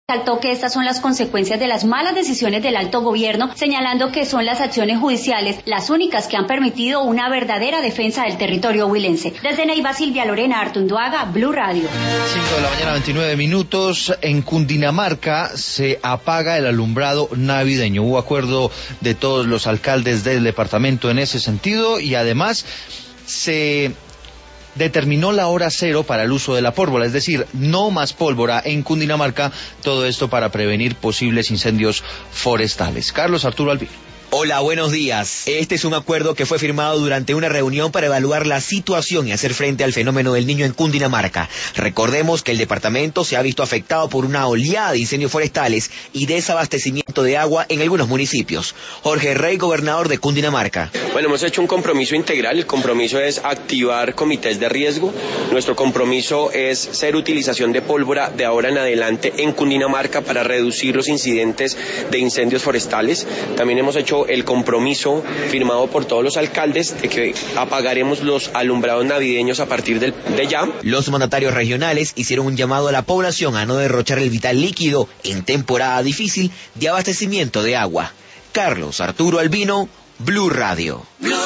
Resaltó que estas son las consecuencias de las malas decisiones del alto gobierno, señalando que son las acciones judiciales las únicas que han permitido una verdadera defensa del territorio huilense. Desde Neiva, Silvia Lorena Artunduaga, Blue Radio. 5 de la mañana, 29 minutos. En Cundinamarca se apaga el alumbrado navideño. Hubo acuerdo de todos los alcaldes del departamento en ese sentido y además se determinó la hora cero para el uso de la pólvora, es decir, no más pólvora en Cundinamarca, todo esto para prevenir posibles incendios forestales. Carlos Arturo Albino. Hola, buenos días. Este es un acuerdo que fue firmado durante una reunión para evaluar la situación y hacer frente al fenómeno del Niño en Cundinamarca. Recordemos que el departamento se ha visto afectado por una oleada de incendios forestales y desabastecimiento de agua en algunos municipios. Jorge Rey, gobernador de Cundinamarca. Bueno, hemos hecho un compromiso integral. El compromiso es activar comités de riesgo. Nuestro compromiso es cero utilización de pólvora de ahora en adelante en Cundinamarca para reducir los incidentes de incendios forestales. También hemos hecho el compromiso firmado por todos los alcaldes de que apagaremos los alumbrados navideños a partir de ya. Los mandatarios regionales hicieron un llamado a la población a no derrochar el vital líquido en temporada difícil de abastecimiento de agua. Carlos Arturo Albino, Blue Radio.